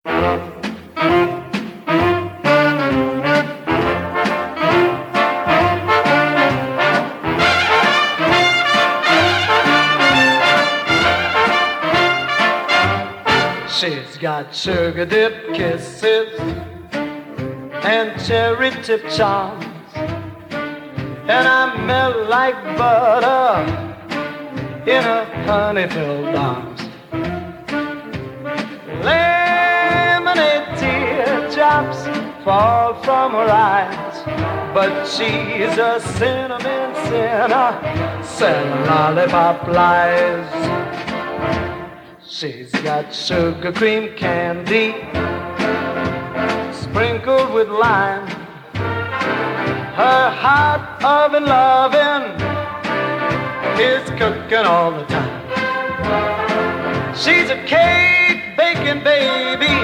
She's got sugar dip kisses and cherry tip charms, and I melt like butter in her honey-filled arms. Lemonade teardrops fall from her eyes, but she's a cinnamon sinner selling lollipop lies. She's got sugar cream candy sprinkled with lime. Her hot oven loving is cooking all the time. She's a cake baking baby